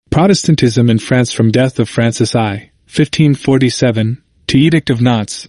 Protestantism in France from death of Francis I, 1547, to Edict of Nantes,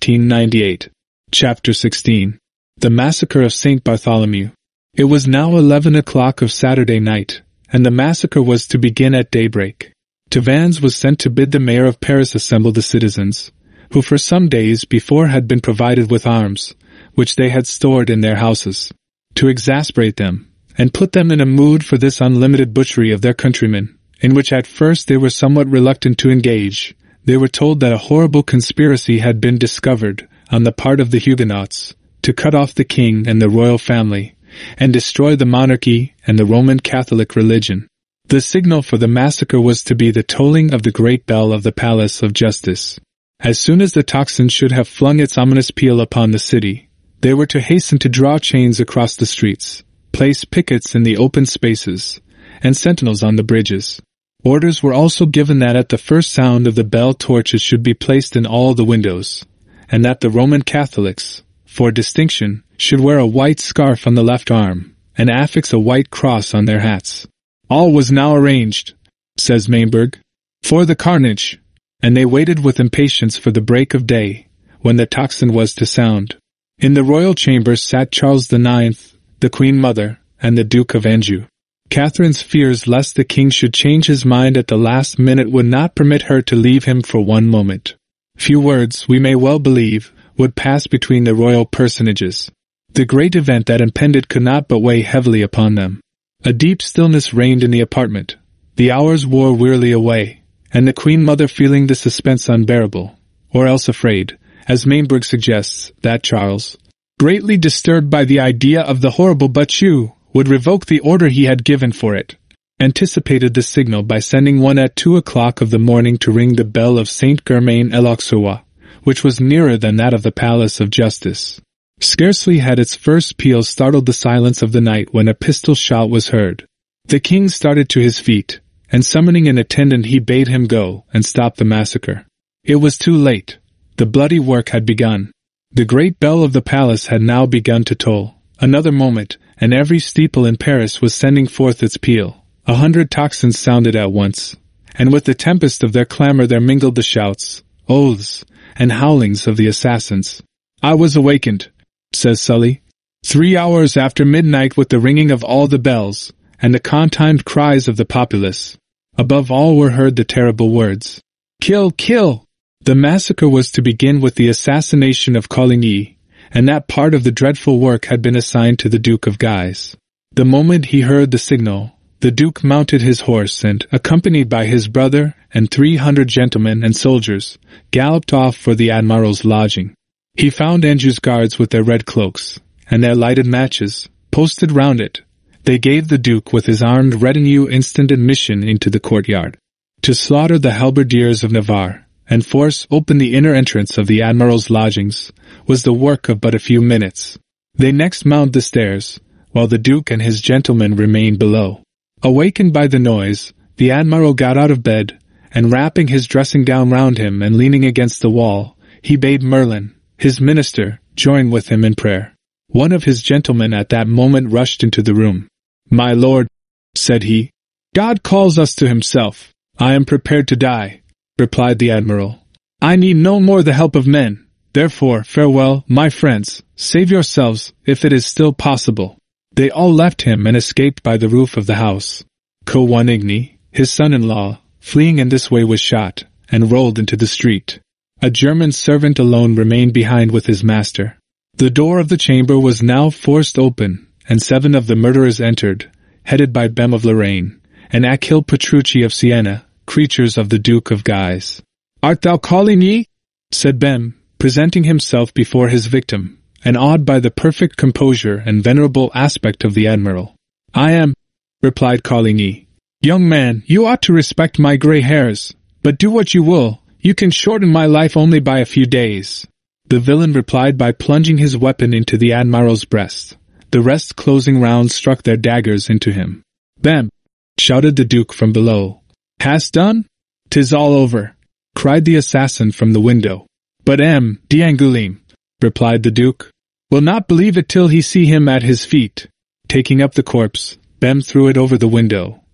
1598. Chapter 16. The Massacre of St. Bartholomew. It was now 11 o'clock of Saturday night, and the massacre was to begin at daybreak. Tavannes was sent to bid the mayor of Paris assemble the citizens, who for some days before had been provided with arms, which they had stored in their houses, to exasperate them, and put them in a mood for this unlimited butchery of their countrymen, in which at first they were somewhat reluctant to engage. They were told that a horrible conspiracy had been discovered on the part of the Huguenots to cut off the king and the royal family, and destroy the monarchy and the Roman Catholic religion. The signal for the massacre was to be the tolling of the great bell of the Palace of Justice. As soon as the tocsin should have flung its ominous peal upon the city, they were to hasten to draw chains across the streets, place pickets in the open spaces, and sentinels on the bridges. Orders were also given that at the first sound of the bell torches should be placed in all the windows, and that the Roman Catholics, for distinction, should wear a white scarf on the left arm, and affix a white cross on their hats. All was now arranged, says Maimberg, for the carnage, and they waited with impatience for the break of day, when the tocsin was to sound. In the royal chamber sat Charles IX, the Queen Mother, and the Duke of Anjou. Catherine's fears lest the king should change his mind at the last minute would not permit her to leave him for one moment. Few words, we may well believe, would pass between the royal personages. The great event that impended could not but weigh heavily upon them. A deep stillness reigned in the apartment. The hours wore wearily away, and the Queen Mother, feeling the suspense unbearable, or else afraid, as Maimberg suggests, that Charles, greatly disturbed by the idea of the horrible battue, would revoke the order he had given for it, anticipated the signal by sending one at 2 o'clock of the morning to ring the bell of Saint-Germain-l'Auxerrois, which was nearer than that of the Palace of Justice. Scarcely had its first peal startled the silence of the night when a pistol shot was heard. The king started to his feet, and summoning an attendant he bade him go and stop the massacre. It was too late. The bloody work had begun. The great bell of the palace had now begun to toll. Another moment, and every steeple in Paris was sending forth its peal. 100 tocsins sounded at once, and with the tempest of their clamor there mingled the shouts, oaths, and howlings of the assassins. I was awakened, says Sully, 3 hours after midnight with the ringing of all the bells, and the contimed cries of the populace. Above all were heard the terrible words, "Kill! Kill!" The massacre was to begin with the assassination of Coligny, and that part of the dreadful work had been assigned to the Duke of Guise. The moment he heard the signal, the Duke mounted his horse and, accompanied by his brother and 300 gentlemen and soldiers, galloped off for the Admiral's lodging. He found Anjou's guards with their red cloaks, and their lighted matches, posted round it. They gave the Duke with his armed retinue instant admission into the courtyard. To slaughter the halberdiers of Navarre, and force open the inner entrance of the Admiral's lodgings, was the work of but a few minutes. They next mounted the stairs, while the Duke and his gentlemen remained below. Awakened by the noise, the Admiral got out of bed, and wrapping his dressing gown round him and leaning against the wall, he bade Merlin, his minister, join with him in prayer. One of his gentlemen at that moment rushed into the room. "My lord," said he, "God calls us to himself. I am prepared to die," replied the Admiral. "I need no more the help of men. Therefore, farewell, my friends, save yourselves, if it is still possible." They all left him and escaped by the roof of the house. Coligny, his son-in-law, fleeing in this way was shot, and rolled into the street. A German servant alone remained behind with his master. The door of the chamber was now forced open, and 7 of the murderers entered, headed by Bem of Lorraine, and Achille Petrucci of Siena, creatures of the Duke of Guise. "Art thou Coligny?" said Bem, presenting himself before his victim, and awed by the perfect composure and venerable aspect of the Admiral. "I am," replied Coligny. "Young man, you ought to respect my grey hairs, but do what you will, you can shorten my life only by a few days." The villain replied by plunging his weapon into the Admiral's breast. The rest closing round struck their daggers into him. "Bem!" shouted the Duke from below. "Hast done? 'Tis all over," cried the assassin from the window. "But M. d'Angoulême," replied the Duke, "will not believe it till he see him at his feet." Taking up the corpse, Bem threw it over the window,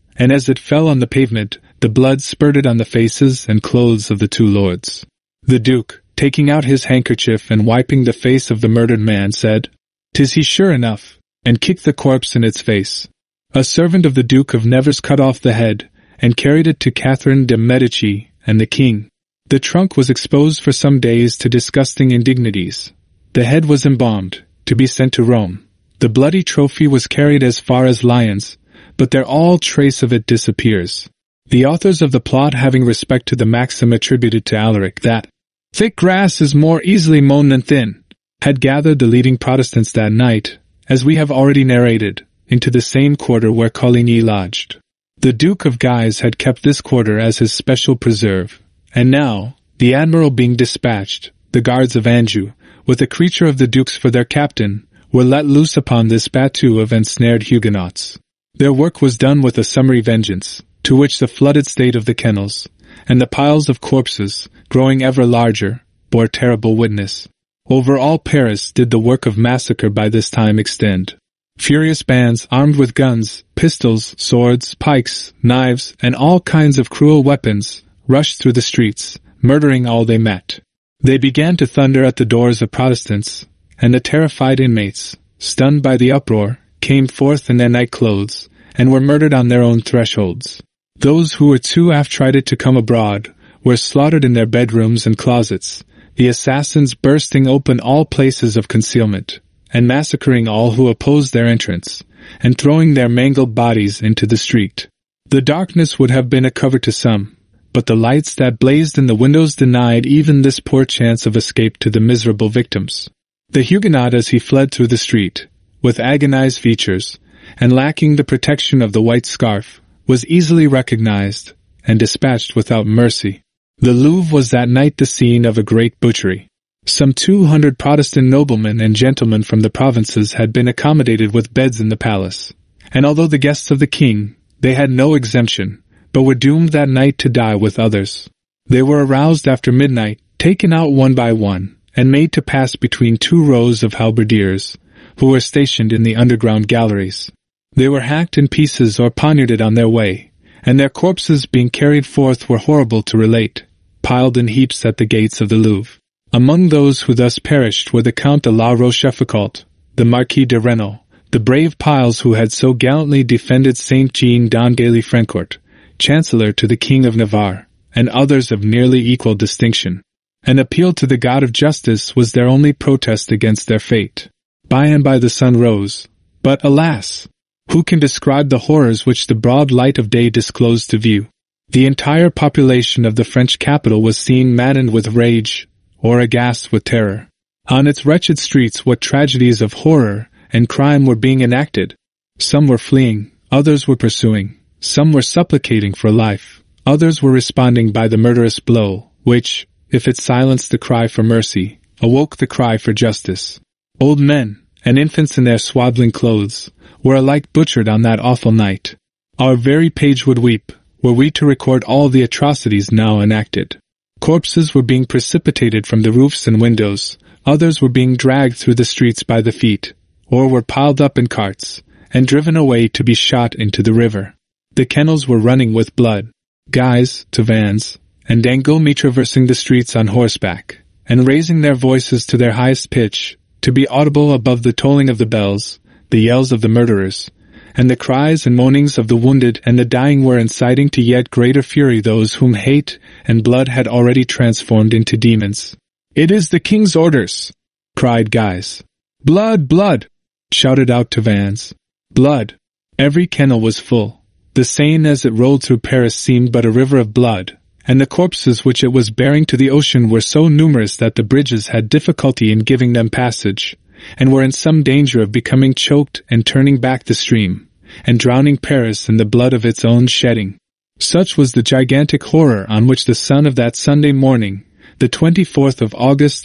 and as it fell on the pavement, the blood spurted on the faces and clothes of the two lords. The Duke, taking out his handkerchief and wiping the face of the murdered man, said, "'Tis he sure enough," and kicked the corpse in its face. A servant of the Duke of Nevers cut off the head, and carried it to Catherine de' Medici and the king. The trunk was exposed for some days to disgusting indignities. The head was embalmed, to be sent to Rome. The bloody trophy was carried as far as Lyons, but there all trace of it disappears. The authors of the plot, having respect to the maxim attributed to Alaric that thick grass is more easily mown than thin, had gathered the leading Protestants that night, as we have already narrated, into the same quarter where Coligny lodged. The Duke of Guise had kept this quarter as his special preserve, and now, the admiral being dispatched, the guards of Anjou, with a creature of the Duke's for their captain, were let loose upon this battue of ensnared Huguenots. Their work was done with a summary vengeance, to which the flooded state of the kennels, and the piles of corpses, growing ever larger, bore terrible witness. Over all Paris did the work of massacre by this time extend. Furious bands, armed with guns, pistols, swords, pikes, knives, and all kinds of cruel weapons, rushed through the streets, murdering all they met. They began to thunder at the doors of Protestants, and the terrified inmates, stunned by the uproar, came forth in their night clothes, and were murdered on their own thresholds. Those who were too affrighted to come abroad were slaughtered in their bedrooms and closets, the assassins bursting open all places of concealment, and massacring all who opposed their entrance, and throwing their mangled bodies into the street. The darkness would have been a cover to some, but the lights that blazed in the windows denied even this poor chance of escape to the miserable victims. The Huguenot, as he fled through the street, with agonized features, and lacking the protection of the white scarf, was easily recognized, and dispatched without mercy. The Louvre was that night the scene of a great butchery. Some 200 Protestant noblemen and gentlemen from the provinces had been accommodated with beds in the palace, and although the guests of the king, they had no exemption, but were doomed that night to die with others. They were aroused after midnight, taken out one by one, and made to pass between two rows of halberdiers, who were stationed in the underground galleries. They were hacked in pieces or poniarded on their way, and their corpses being carried forth were horrible to relate, piled in heaps at the gates of the Louvre. Among those who thus perished were the Count de la Rochefoucauld, the Marquis de Renal, the brave Piles who had so gallantly defended Saint Jean d'Angely-Francourt, Chancellor to the King of Navarre, and others of nearly equal distinction. An appeal to the God of justice was their only protest against their fate. By and by the sun rose, but alas! Who can describe the horrors which the broad light of day disclosed to view? The entire population of the French capital was seen maddened with rage, or aghast with terror. On its wretched streets what tragedies of horror and crime were being enacted! Some were fleeing, others were pursuing, some were supplicating for life, others were responding by the murderous blow, which, if it silenced the cry for mercy, awoke the cry for justice. Old men, and infants in their swaddling clothes, were alike butchered on that awful night. Our very page would weep, were we to record all the atrocities now enacted. Corpses were being precipitated from the roofs and windows, others were being dragged through the streets by the feet, or were piled up in carts, and driven away to be shot into the river. The kennels were running with blood. Guise, Tavannes, and D'Angely traversing the streets on horseback, and raising their voices to their highest pitch, to be audible above the tolling of the bells, the yells of the murderers, and the cries and moanings of the wounded and the dying were inciting to yet greater fury those whom hate and blood had already transformed into demons. "It is the king's orders!" cried Guise. "Blood! Blood!" shouted out Tavannes. Blood! Every kennel was full. The Seine as it rolled through Paris seemed but a river of blood, and the corpses which it was bearing to the ocean were so numerous that the bridges had difficulty in giving them passage, and were in some danger of becoming choked and turning back the stream, and drowning Paris in the blood of its own shedding. Such was the gigantic horror on which the sun of that Sunday morning, the 24th of August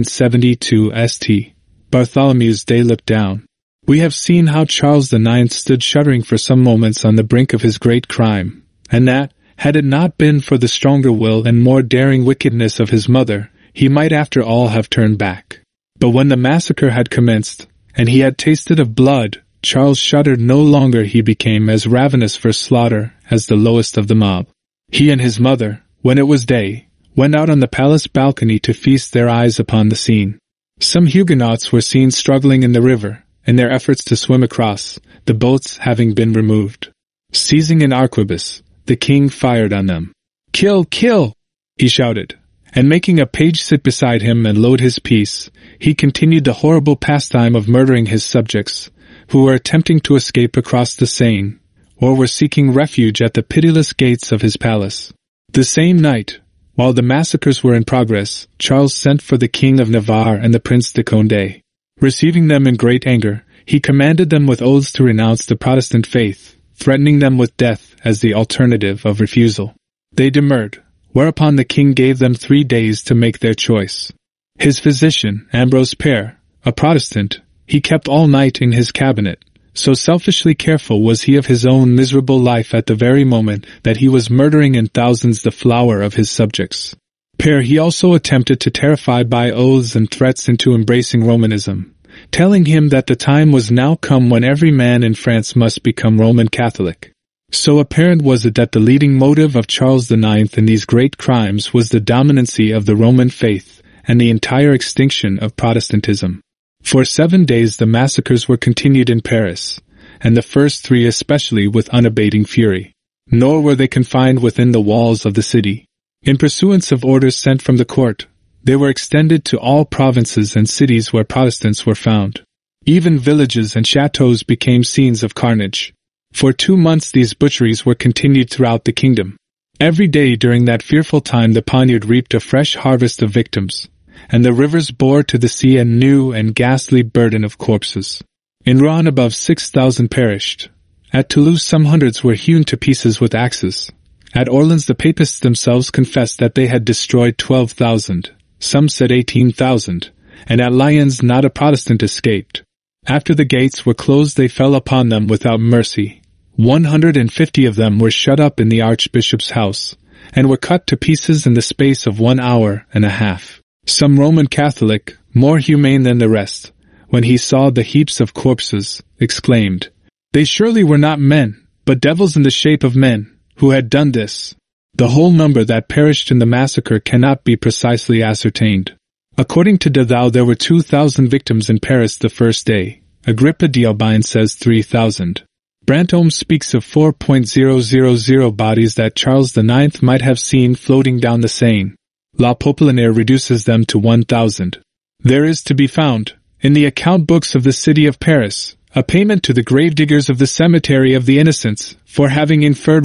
1572 St. Bartholomew's Day, looked down. We have seen how Charles IX stood shuddering for some moments on the brink of his great crime, and that, had it not been for the stronger will and more daring wickedness of his mother, he might after all have turned back. But when the massacre had commenced, and he had tasted of blood, Charles shuddered no longer. He became as ravenous for slaughter as the lowest of the mob. He and his mother, when it was day, went out on the palace balcony to feast their eyes upon the scene. Some Huguenots were seen struggling in the river, in their efforts to swim across, the boats having been removed. Seizing an arquebus, the king fired on them. "Kill, kill!" he shouted, and making a page sit beside him and load his piece, he continued the horrible pastime of murdering his subjects, who were attempting to escape across the Seine, or were seeking refuge at the pitiless gates of his palace. The same night, while the massacres were in progress, Charles sent for the King of Navarre and the Prince de Condé. Receiving them in great anger, he commanded them with oaths to renounce the Protestant faith, threatening them with death as the alternative of refusal. They demurred, whereupon the king gave them 3 days to make their choice. His physician, Ambrose Pare, a Protestant, he kept all night in his cabinet, so selfishly careful was he of his own miserable life at the very moment that he was murdering in thousands the flower of his subjects. Pare he also attempted to terrify by oaths and threats into embracing Romanism, telling him that the time was now come when every man in France must become Roman Catholic. So apparent was it that the leading motive of Charles IX in these great crimes was the dominancy of the Roman faith and the entire extinction of Protestantism. For 7 days the massacres were continued in Paris, and the first 3 especially with unabating fury. Nor were they confined within the walls of the city. In pursuance of orders sent from the court, they were extended to all provinces and cities where Protestants were found. Even villages and chateaux became scenes of carnage. For 2 months these butcheries were continued throughout the kingdom. Every day during that fearful time the poniard reaped a fresh harvest of victims, and the rivers bore to the sea a new and ghastly burden of corpses. In Rouen above 6,000 perished. At Toulouse some hundreds were hewn to pieces with axes. At Orleans the papists themselves confessed that they had destroyed 12,000. Some said 18,000, and at Lyons not a Protestant escaped. After the gates were closed they fell upon them without mercy. 150 of them were shut up in the archbishop's house, and were cut to pieces in the space of 1 hour and a half. Some Roman Catholic, more humane than the rest, when he saw the heaps of corpses, exclaimed, "They surely were not men, but devils in the shape of men, who had done this." The whole number that perished in the massacre cannot be precisely ascertained. According to Dethau there were 2,000 victims in Paris the first day. Agrippa d'Albine says 3,000. Brantome speaks of 4,000 bodies that Charles IX might have seen floating down the Seine. La Popelinière reduces them to 1,000. There is to be found, in the account books of the city of Paris, a payment to the gravediggers of the Cemetery of the Innocents for having inferred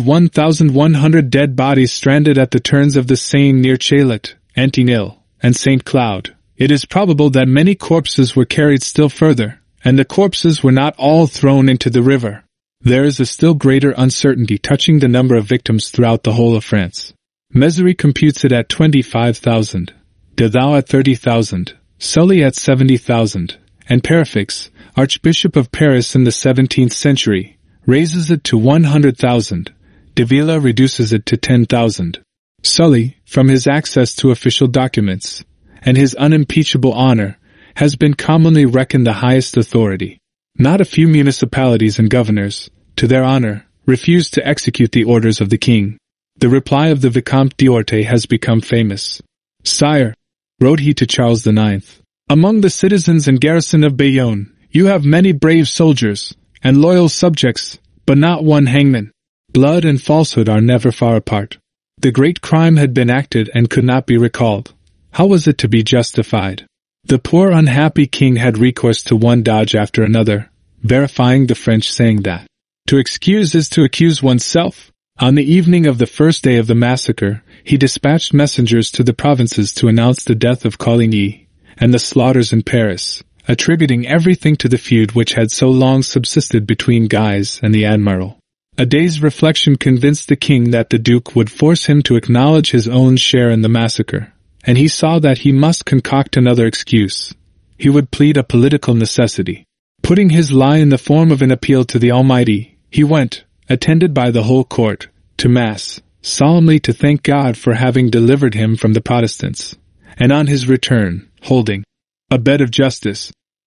1,100 dead bodies stranded at the turns of the Seine near Chaillet, Antinil, and St. Cloud. It is probable that many corpses were carried still further, and the corpses were not all thrown into the river. There is a still greater uncertainty touching the number of victims throughout the whole of France. Mézeray computes it at 25,000, Dethau at 30,000, Sully at 70,000, and Perefixe, Archbishop of Paris in the 17th century, raises it to 100,000. De Villa reduces it to 10,000. Sully, from his access to official documents, and his unimpeachable honor, has been commonly reckoned the highest authority. Not a few municipalities and governors, to their honor, refused to execute the orders of the king. The reply of the Vicomte d'Orte has become famous. "Sire," wrote he to Charles IX, "among the citizens and garrison of Bayonne, you have many brave soldiers, and loyal subjects, but not one hangman. Blood and falsehood are never far apart. The great crime had been acted and could not be recalled. How was it to be justified? The poor unhappy king had recourse to one dodge after another, verifying the French saying that to excuse is to accuse oneself. On the evening of the first day of the massacre, he dispatched messengers to the provinces to announce the death of Coligny and the slaughters in Paris, attributing everything to the feud which had so long subsisted between Guise and the Admiral. A day's reflection convinced the king that the Duke would force him to acknowledge his own share in the massacre, and he saw that he must concoct another excuse. He would plead a political necessity. Putting his lie in the form of an appeal to the Almighty, he went, attended by the whole court, to Mass, solemnly to thank God for having delivered him from the Protestants, and on his return, holding a bed of justice,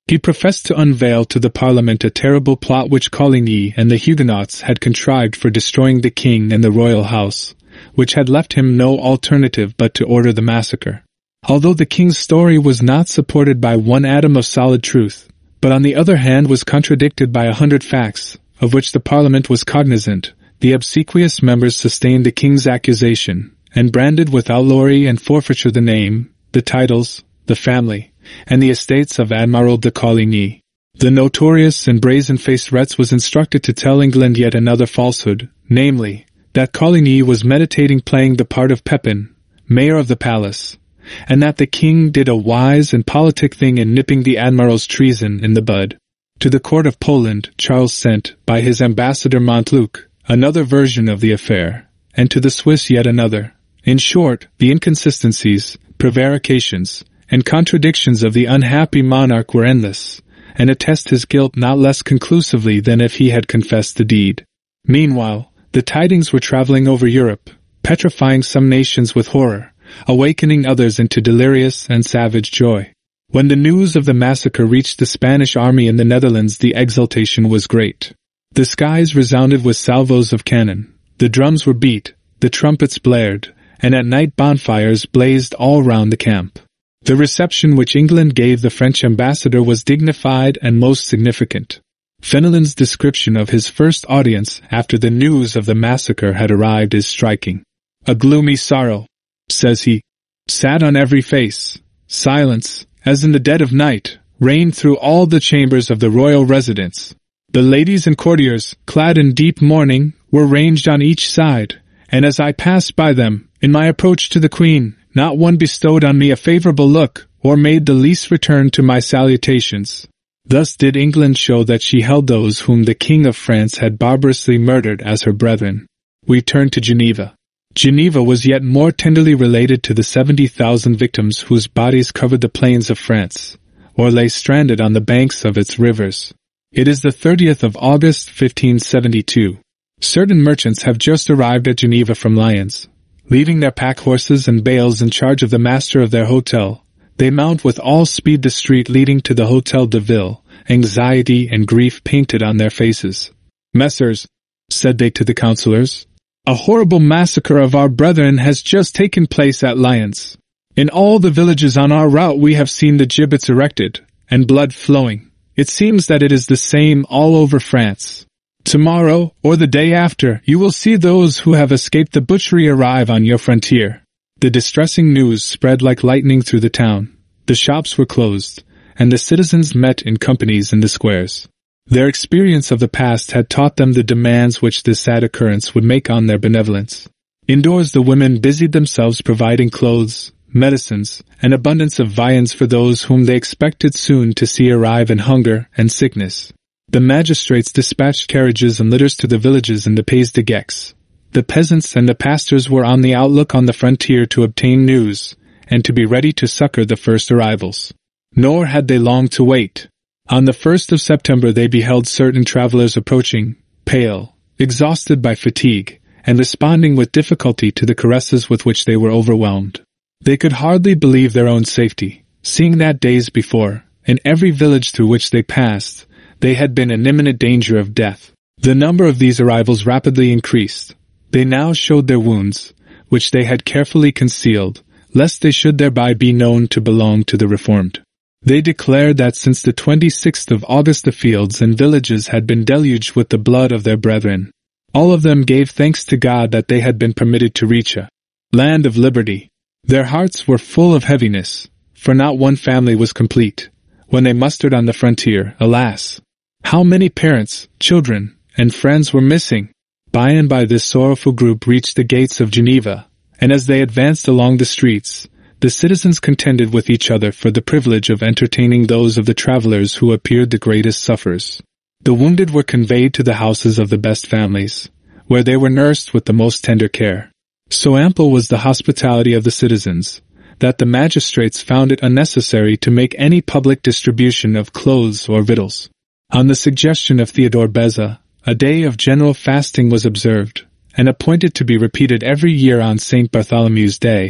He professed to unveil to the Parliament a terrible plot which Coligny and the Huguenots had contrived for destroying the king and the royal house, which had left him no alternative but to order the massacre. Although the king's story was not supported by one atom of solid truth, but on the other hand was contradicted by 100 facts, of which the Parliament was cognizant, the obsequious members sustained the king's accusation, and branded with outlawry and forfeiture the name, the titles, the family, and the estates of Admiral de Coligny. The notorious and brazen-faced Retz was instructed to tell England yet another falsehood, namely, that Coligny was meditating playing the part of Pepin, mayor of the palace, and that the king did a wise and politic thing in nipping the admiral's treason in the bud. To the court of Poland, Charles sent, by his ambassador Montluc, another version of the affair, and to the Swiss yet another. In short, the inconsistencies, prevarications, and contradictions of the unhappy monarch were endless, and attest his guilt not less conclusively than if he had confessed the deed. Meanwhile, the tidings were traveling over Europe, petrifying some nations with horror, awakening others into delirious and savage joy. When the news of the massacre reached the Spanish army in the Netherlands, the exultation was great. The skies resounded with salvos of cannon, the drums were beat, the trumpets blared, and at night bonfires blazed all round the camp. The reception which England gave the French ambassador was dignified and most significant. Fenelon's description of his first audience after the news of the massacre had arrived is striking. "A gloomy sorrow," says he, "sat on every face. Silence, as in the dead of night, reigned through all the chambers of the royal residence. The ladies and courtiers, clad in deep mourning, were ranged on each side, and as I passed by them, in my approach to the Queen, not one bestowed on me a favorable look, or made the least return to my salutations." Thus did England show that she held those whom the King of France had barbarously murdered as her brethren. We turn to Geneva. Geneva was yet more tenderly related to the 70,000 victims whose bodies covered the plains of France, or lay stranded on the banks of its rivers. It is the 30th of August, 1572. Certain merchants have just arrived at Geneva from Lyons. Leaving their pack horses and bales in charge of the master of their hotel, they mount with all speed the street leading to the Hôtel de Ville, anxiety and grief painted on their faces. "Messers," said they to the councillors, "a horrible massacre of our brethren has just taken place at Lyons. In all the villages on our route we have seen the gibbets erected, and blood flowing. It seems that it is the same all over France. Tomorrow, or the day after, you will see those who have escaped the butchery arrive on your frontier." The distressing news spread like lightning through the town. The shops were closed, and the citizens met in companies in the squares. Their experience of the past had taught them the demands which this sad occurrence would make on their benevolence. Indoors the women busied themselves providing clothes, medicines, and abundance of viands for those whom they expected soon to see arrive in hunger and sickness. The magistrates dispatched carriages and litters to the villages in the Pays de Gex. The peasants and the pastors were on the outlook on the frontier to obtain news, and to be ready to succor the first arrivals. Nor had they long to wait. On the 1st of September they beheld certain travelers approaching, pale, exhausted by fatigue, and responding with difficulty to the caresses with which they were overwhelmed. They could hardly believe their own safety, seeing that days before, in every village through which they passed, they had been in imminent danger of death. The number of these arrivals rapidly increased. They now showed their wounds, which they had carefully concealed, lest they should thereby be known to belong to the Reformed. They declared that since the 26th of August the fields and villages had been deluged with the blood of their brethren. All of them gave thanks to God that they had been permitted to reach a land of liberty. Their hearts were full of heaviness, for not one family was complete. When they mustered on the frontier, alas! How many parents, children, and friends were missing! By and by this sorrowful group reached the gates of Geneva, and as they advanced along the streets, the citizens contended with each other for the privilege of entertaining those of the travelers who appeared the greatest sufferers. The wounded were conveyed to the houses of the best families, where they were nursed with the most tender care. So ample was the hospitality of the citizens, that the magistrates found it unnecessary to make any public distribution of clothes or victuals. On the suggestion of Theodore Beza, a day of general fasting was observed, and appointed to be repeated every year on St. Bartholomew's Day.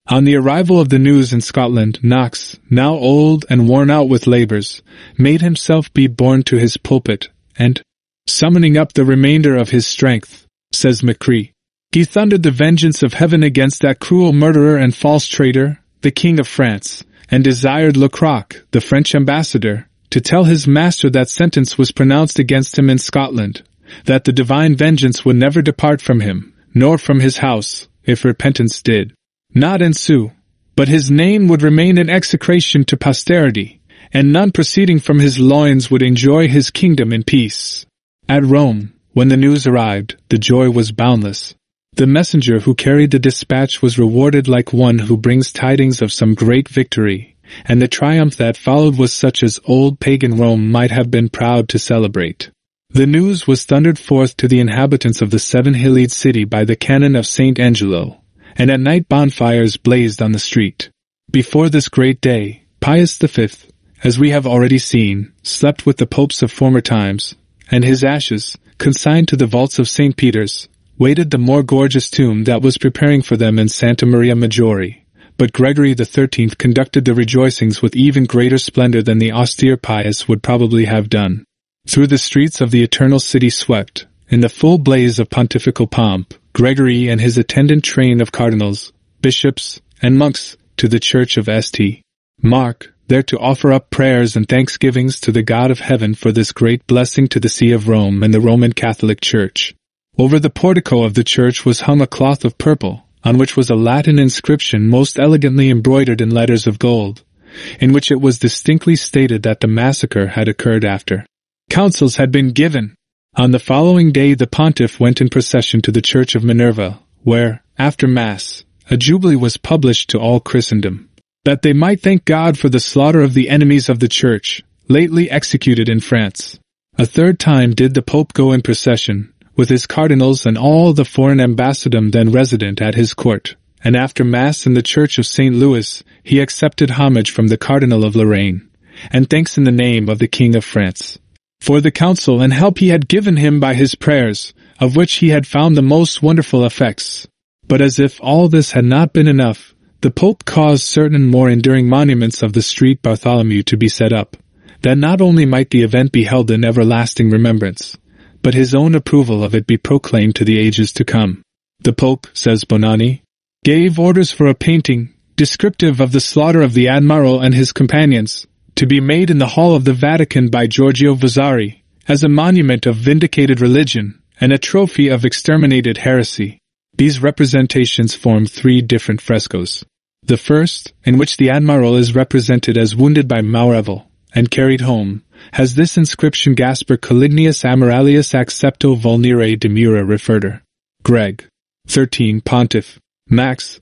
On the arrival of the news in Scotland, Knox, now old and worn out with labours, made himself be borne to his pulpit, and, summoning up the remainder of his strength, says Macri, he thundered the vengeance of heaven against that cruel murderer and false traitor, the King of France, and desired Lecroc, the French ambassador, to tell his master that sentence was pronounced against him in Scotland, that the divine vengeance would never depart from him, nor from his house, if repentance did not ensue, but his name would remain in execration to posterity, and none proceeding from his loins would enjoy his kingdom in peace. At Rome, when the news arrived, the joy was boundless. The messenger who carried the dispatch was rewarded like one who brings tidings of some great victory, and the triumph that followed was such as old pagan Rome might have been proud to celebrate. The news was thundered forth to the inhabitants of the seven-hilled city by the cannon of St. Angelo, and at night bonfires blazed on the street. Before this great day, Pius V, as we have already seen, slept with the popes of former times, and his ashes, consigned to the vaults of St. Peter's, waited the more gorgeous tomb that was preparing for them in Santa Maria Maggiore. But Gregory XIII conducted the rejoicings with even greater splendor than the austere Pius would probably have done. Through the streets of the Eternal City swept, in the full blaze of pontifical pomp, Gregory and his attendant train of cardinals, bishops, and monks, to the church of St. Mark, there to offer up prayers and thanksgivings to the God of heaven for this great blessing to the See of Rome and the Roman Catholic Church. Over the portico of the church was hung a cloth of purple, on which was a Latin inscription most elegantly embroidered in letters of gold, in which it was distinctly stated that the massacre had occurred after councils had been given. On the following day the pontiff went in procession to the church of Minerva, where, after Mass, a jubilee was published to all Christendom, that they might thank God for the slaughter of the enemies of the church, lately executed in France. A third time did the Pope go in procession, with his cardinals and all the foreign ambassadom then resident at his court, and after Mass in the church of St. Louis, he accepted homage from the Cardinal of Lorraine, and thanks in the name of the King of France, for the counsel and help he had given him by his prayers, of which he had found the most wonderful effects. But as if all this had not been enough, the Pope caused certain more enduring monuments of the street Bartholomew to be set up, that not only might the event be held in everlasting remembrance, but his own approval of it be proclaimed to the ages to come. The Pope, says Bonani, gave orders for a painting, descriptive of the slaughter of the Admiral and his companions, to be made in the hall of the Vatican by Giorgio Vasari, as a monument of vindicated religion, and a trophy of exterminated heresy. These representations form three different frescoes. The first, in which the Admiral is represented as wounded by Maurevel, and carried home, has this inscription: Gasper Calignius Amiralius accepto vulnere demura referter. Greg. 13 Pontiff. Max,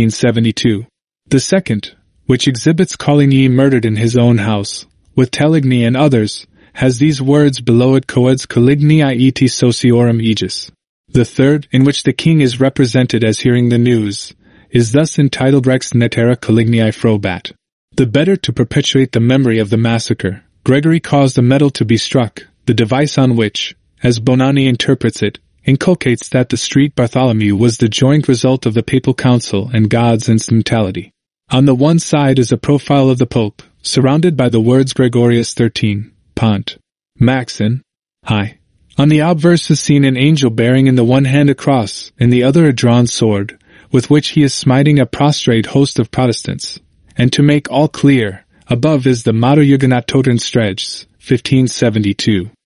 1572. The second, which exhibits Coligny murdered in his own house, with Teligny and others, has these words below it: Coeds Calignii et sociorum aegis. The third, in which the king is represented as hearing the news, is thus entitled Rex Netera Calignii Frobat. The better to perpetuate the memory of the massacre, Gregory caused a medal to be struck, the device on which, as Bonani interprets it, inculcates that the street Bartholomew was the joint result of the papal council and God's instrumentality. On the one side is a profile of the Pope, surrounded by the words Gregorius 13, Pont. Max in High. On the obverse is seen an angel bearing in the one hand a cross, in the other a drawn sword, with which he is smiting a prostrate host of Protestants. And to make all clear, above is the motto Jugendat Toten Stregs, 1572.